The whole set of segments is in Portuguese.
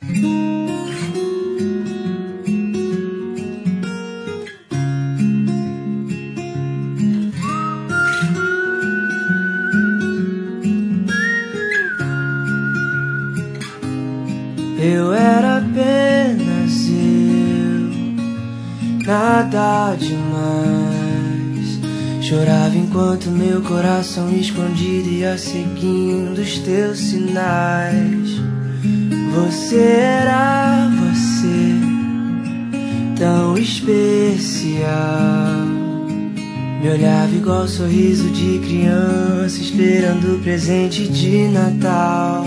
Eu era apenas eu, nada demais. Chorava enquanto meu coração escondido ia seguindo os teus sinais. Você era você, tão especial. Me olhava igual sorriso de criança, esperando o presente de Natal.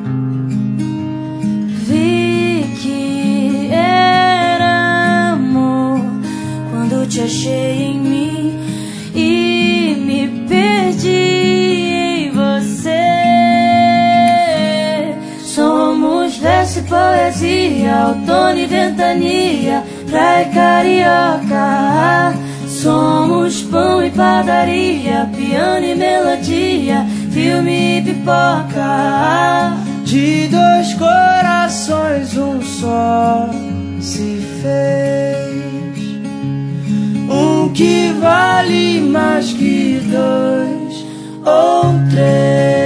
Vi que era amor quando te achei em mim e me perdi em você. Somos verso e poesia, outono e ventania, praia e carioca. Somos pão e padaria, piano e melodia, filme e pipoca. De dois corações um só se fez, um que vale mais que dois ou três.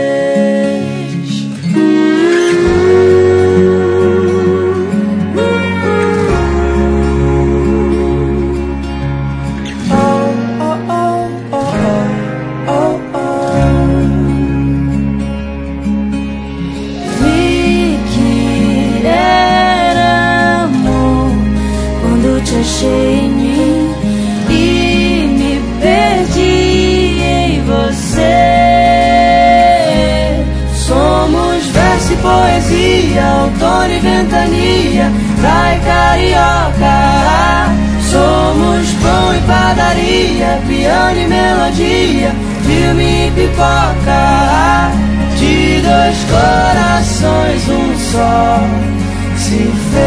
Achei em mim e me perdi em você. Somos verso e poesia, outono e ventania, praia e carioca. Somos pão e padaria, piano e melodia, filme e pipoca. De dois corações um só se fez.